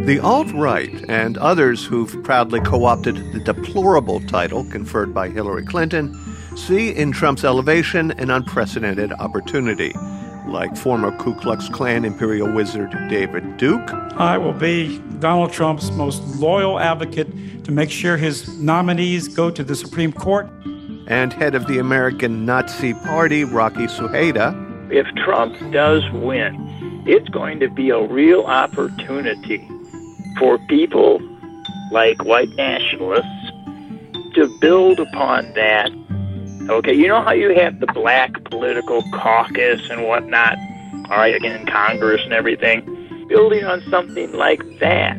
The alt-right and others who've proudly co-opted the deplorable title conferred by Hillary Clinton see in Trump's elevation an unprecedented opportunity. Like former Ku Klux Klan imperial wizard David Duke. I will be Donald Trump's most loyal advocate to make sure his nominees go to the Supreme Court. And head of the American Nazi Party, Rocky Suheda. If Trump does win, it's going to be a real opportunity for people like white nationalists to build upon that. Okay, you know how you have the black political caucus and whatnot, all right, again, in Congress and everything? Building on something like that.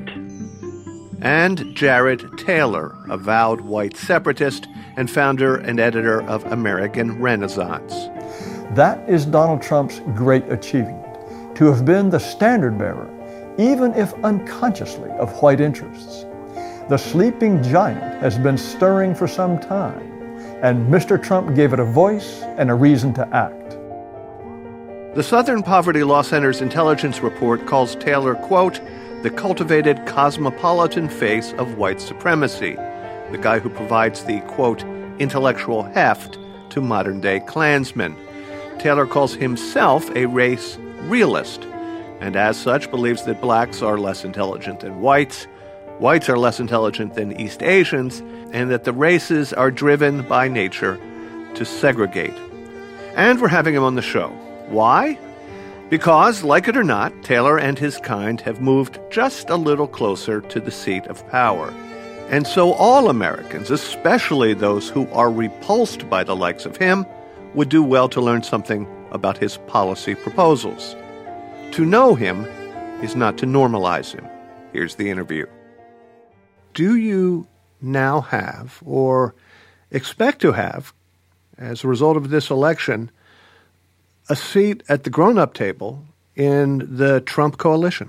And Jared Taylor, avowed white separatist and founder and editor of American Renaissance. That is Donald Trump's great achievement, to have been the standard bearer, even if unconsciously, of white interests. The sleeping giant has been stirring for some time, and Mr. Trump gave it a voice and a reason to act. The Southern Poverty Law Center's intelligence report calls Taylor, quote, the cultivated cosmopolitan face of white supremacy, the guy who provides the, quote, intellectual heft to modern-day Klansmen. Taylor calls himself a race realist, and as such believes that blacks are less intelligent than whites, whites are less intelligent than East Asians, and that the races are driven by nature to segregate. And we're having him on the show. Why? Because, like it or not, Taylor and his kind have moved just a little closer to the seat of power. And so all Americans, especially those who are repulsed by the likes of him, would do well to learn something about his policy proposals. To know him is not to normalize him. Here's the interview. Do you now have, or expect to have, as a result of this election, a seat at the grown-up table in the Trump coalition?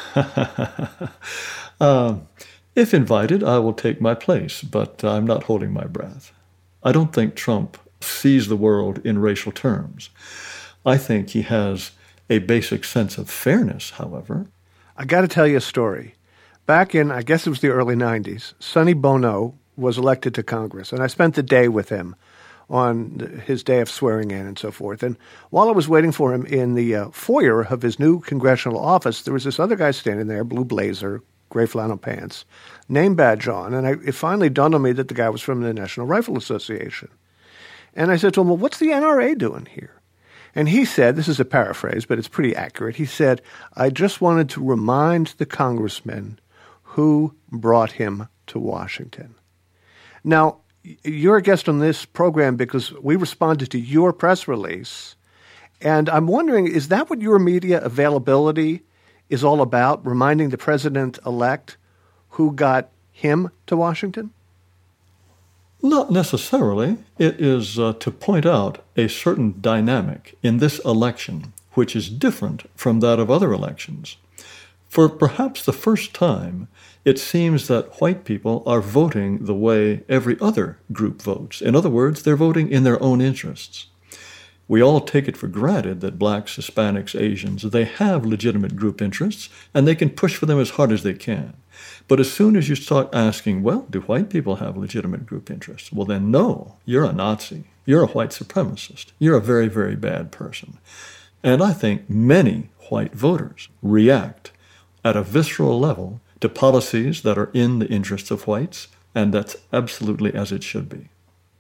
If invited, I will take my place, but I'm not holding my breath. I don't think Trump sees the world in racial terms. I think he has a basic sense of fairness, however. I got to tell you a story. Back in, I guess it was the early 90s, Sonny Bono was elected to Congress, and I spent the day with him on his day of swearing in and so forth. And while I was waiting for him in the foyer of his new congressional office, there was this other guy standing there, blue blazer, gray flannel pants, name badge on, and it finally dawned on me that the guy was from the National Rifle Association. And I said to him, well, what's the NRA doing here? And he said, this is a paraphrase, but it's pretty accurate, he said, I just wanted to remind the congressman who brought him to Washington. Now, you're a guest on this program because we responded to your press release, and I'm wondering, is that what your media availability is all about, reminding the president-elect who got him to Washington? Not necessarily. It is to point out a certain dynamic in this election which is different from that of other elections. For perhaps the first time, it seems that white people are voting the way every other group votes. In other words, they're voting in their own interests. We all take it for granted that blacks, Hispanics, Asians, they have legitimate group interests, and they can push for them as hard as they can. But as soon as you start asking, well, do white people have legitimate group interests? Well, then no, you're a Nazi. You're a white supremacist. You're a very, very bad person. And I think many white voters react at a visceral level to policies that are in the interests of whites, and that's absolutely as it should be.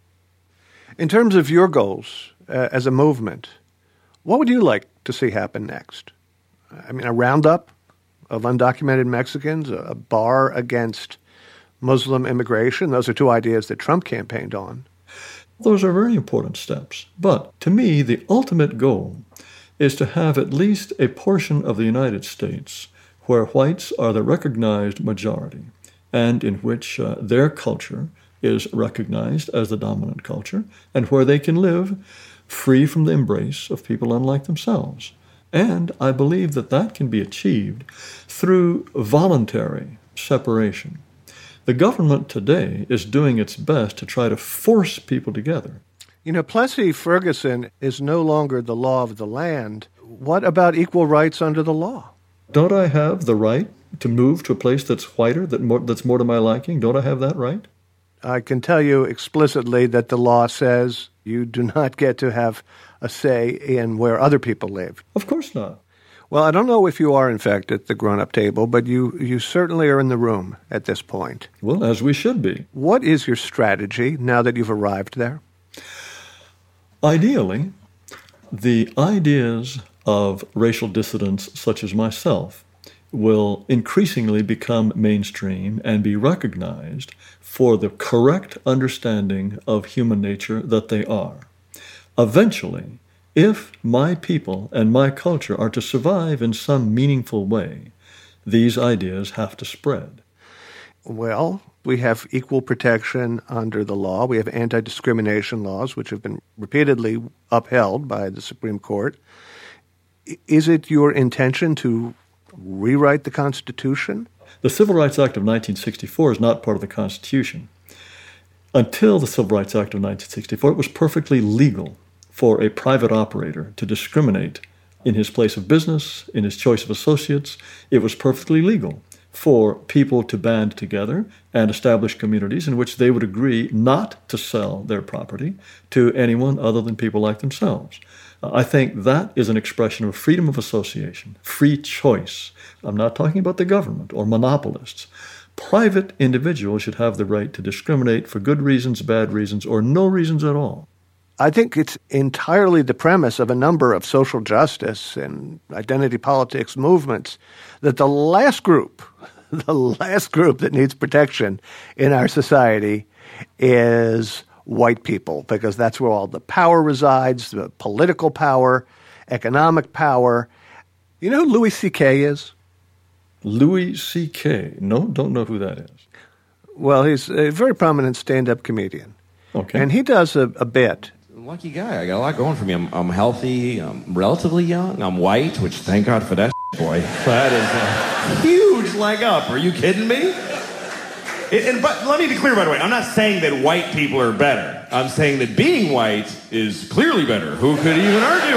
In terms of your goals as a movement, what would you like to see happen next? I mean, a roundup of undocumented Mexicans, a bar against Muslim immigration? Those are two ideas that Trump campaigned on. Those are very important steps. But to me, the ultimate goal is to have at least a portion of the United States where whites are the recognized majority and in which their culture is recognized as the dominant culture and where they can live free from the embrace of people unlike themselves. And I believe that that can be achieved through voluntary separation. The government today is doing its best to try to force people together. You know, Plessy Ferguson is no longer the law of the land. What about equal rights under the law? Don't I have the right to move to a place that's whiter, that's more to my liking? Don't I have that right? I can tell you explicitly that the law says you do not get to have a say in where other people live. Of course not. Well, I don't know if you are, in fact, at the grown-up table, but you certainly are in the room at this point. Well, as we should be. What is your strategy now that you've arrived there? Ideally, the ideas of racial dissidents such as myself will increasingly become mainstream and be recognized for the correct understanding of human nature that they are. Eventually, if my people and my culture are to survive in some meaningful way, these ideas have to spread. Well, we have equal protection under the law. We have anti-discrimination laws, which have been repeatedly upheld by the Supreme Court. Is it your intention to rewrite the Constitution? The Civil Rights Act of 1964 is not part of the Constitution. Until the Civil Rights Act of 1964, it was perfectly legal for a private operator to discriminate in his place of business, in his choice of associates. It was perfectly legal for people to band together and establish communities in which they would agree not to sell their property to anyone other than people like themselves. I think that is an expression of freedom of association, free choice. I'm not talking about the government or monopolists. Private individuals should have the right to discriminate for good reasons, bad reasons, or no reasons at all. I think it's entirely the premise of a number of social justice and identity politics movements that the last group that needs protection in our society is white people, because that's where all the power resides, the political power, economic power. You know who Louis C.K. is? Louis C.K.? No, don't know who that is. Well, he's a very prominent stand-up comedian. Okay. And he does a bit. Lucky guy. I got a lot going for me. I'm healthy. I'm relatively young. I'm white, which thank God for that, boy. That is a huge leg up. Are you kidding me? But let me be clear, by the way. I'm not saying that white people are better. I'm saying that being white is clearly better. Who could even argue?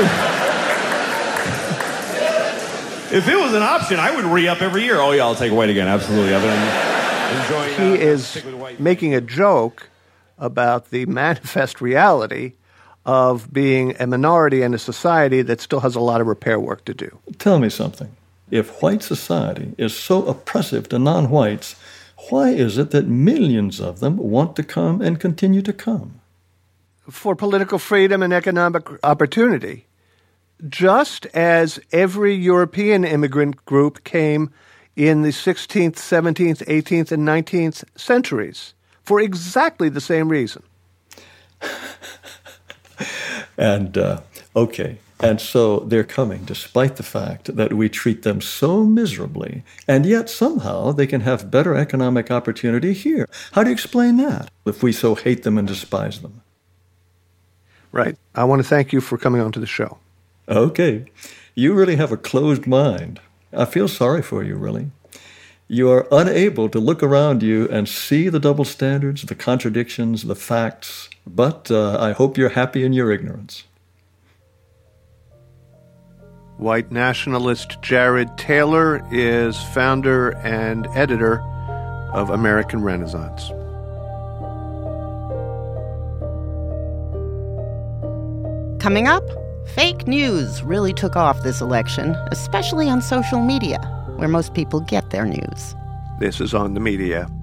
If it was an option, I would re-up every year. Oh, yeah, I'll take white again. Absolutely. I've been enjoying He is making a joke about the manifest reality of being a minority in a society that still has a lot of repair work to do. Tell me something. If white society is so oppressive to non-whites, why is it that millions of them want to come and continue to come? For political freedom and economic opportunity. Just as every European immigrant group came in the 16th, 17th, 18th, and 19th centuries for exactly the same reason. And so they're coming despite the fact that we treat them so miserably, and yet somehow they can have better economic opportunity here. How do you explain that if we so hate them and despise them? Right. I want to thank you for coming on to the show. Okay. You really have a closed mind. I feel sorry for you, really. You are unable to look around you and see the double standards, the contradictions, the facts, but I hope you're happy in your ignorance. White nationalist Jared Taylor is founder and editor of American Renaissance. Coming up, fake news really took off this election, especially on social media, where most people get their news. This is On the Media.